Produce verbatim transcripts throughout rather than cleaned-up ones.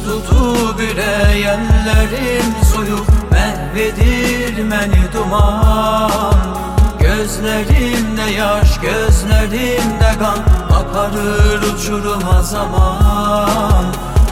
tutub ürəyənlərim soyuq, məhvedir məni duman. Gözlərimdə yaş, gözlərimdə qan, aparır uçuruma zaman.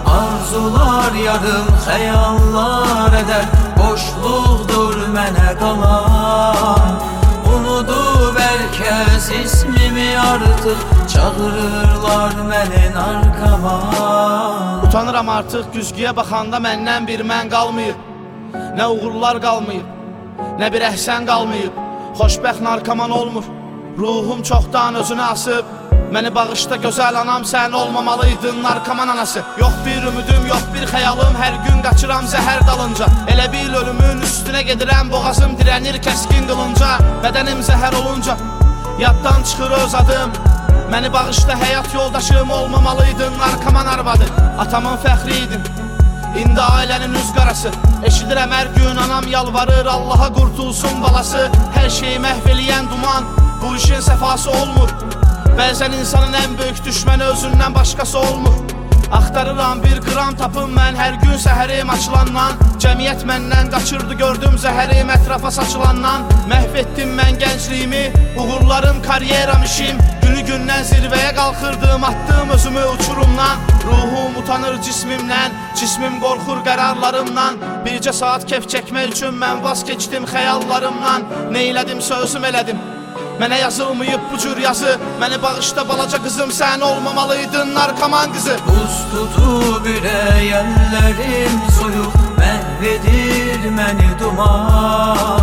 Arzular yarım, xəyallar edər, boşluqdur mənə qalan. Unudub hər kəs ismimi artıq, çağırırlar mənin arkama. Utanıram artıq güzgüyə baxanda məndən bir mən qalmayıb. Nə uğurlar qalmayıb, nə bir əhsən qalmayıb. Xoşbəxt narkoman olmur, ruhum çoxdan özünü asıb. Məni bağışda gözəl anam, sən olmamalıydın narkoman anası. Yox bir ümidim, yox bir xəyalım, hər gün qaçıram zəhər dalınca. Elə bil ölümün üstünə gedirəm, boğazım dirənir kəskin qılınca. Bədənim zəhər olunca, yaddan çıxır öz adım. Məni bağışda həyat yoldaşım, olmamalıydın narkoman arvadı. Atamın fəxri idim, indi ailənin üz qarası. Eşidirəm hər gün anam yalvarır, Allaha qurtulsun balası. Hər şeyi məhv eləyən duman, bu işin səfası olmur. Bəzən insanın ən böyük düşməni özündən başqası olmur. Axtarıram bir qram tapım mən hər gün səhərim açılandan. Cəmiyyət məndən qaçırdı, gördüm zəhərim ətrafa saçılandan. Məhv etdim mən gəncliyimi, uğurlarım, karyeram, işim. Günü gündən zirvəyə qalxırdım, attım özümü uçurumdan. Ruhum utanır cismimdən, cismim qorxur qərarlarımdan. Bircə saat kef çəkmək üçün mən vaz keçdim xəyallarımdan. Neylədimsə özüm elədim, mənə yazılmayıb bu cür yazı. Məni bağışda balaca qızım, sən olmamalıydın narkoman qızı. Buz tutub ürəyənlərim soyuq, məhvedir məni duman.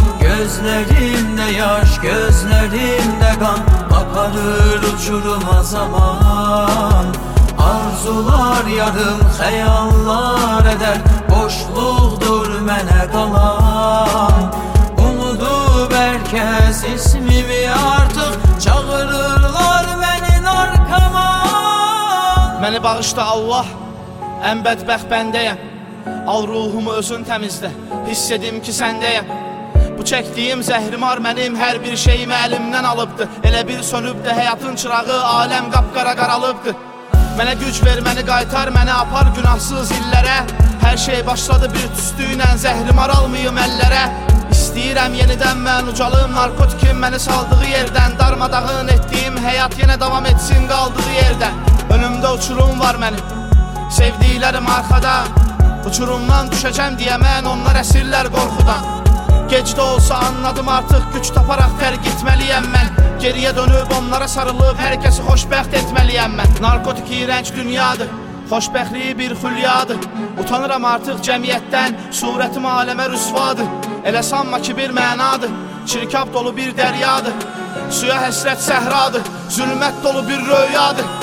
Gözlərimdə yaş, gözlərimdə qan, aparır uçuruma zaman. Arzular yarım, xəyallar edər, boşluqdur mənə qalan. Unudub hər kəs ismimi artıq, çağırırlar mənin arkama. Məni bağışda Allah, ən bədbəxt bəndəyəm. Al ruhumu özün təmizlə, hiss edim ki səndəyəm. Bu çəkdiyim zəhrimar mənim hər bir şeyimi əlimdən alıbdı. Elə bir sönüb də həyatın çırağı, aləm qapqara qaralıbdı. Mənə güc ver, məni qaytar, məni apar günahsız illərə. Hər şey başladı bir tüstüylə, zəhrimar almayım əllərə. İstəyirəm yenidən mən ucalım, narkotikim məni saldığı yerdən. Darmadağın etdiyim həyat yenə davam etsin qaldığı yerdən. Önümdə uçurum var mənim, sevdiklərim arxada. Uçurumdan düşəcəm deyə mən, onlar əsirlər qorxudan. Gec də olsa anladım artıq, güc taparaq tərk etməliyəm mən. Geriyə dönüb onlara sarılıb, hər kəsi xoşbəxt etməliyəm mən. Narkotik iyrənc dünyadır, xoşbəxtliyi bir xülyadır. Utanıram artıq cəmiyyətdən, surətim aləmə rüsvadır. Elə sanma ki bir mənadır, çirkab dolu bir dəryadır. Suya həsrət səhradır, zülmət dolu bir röyadır.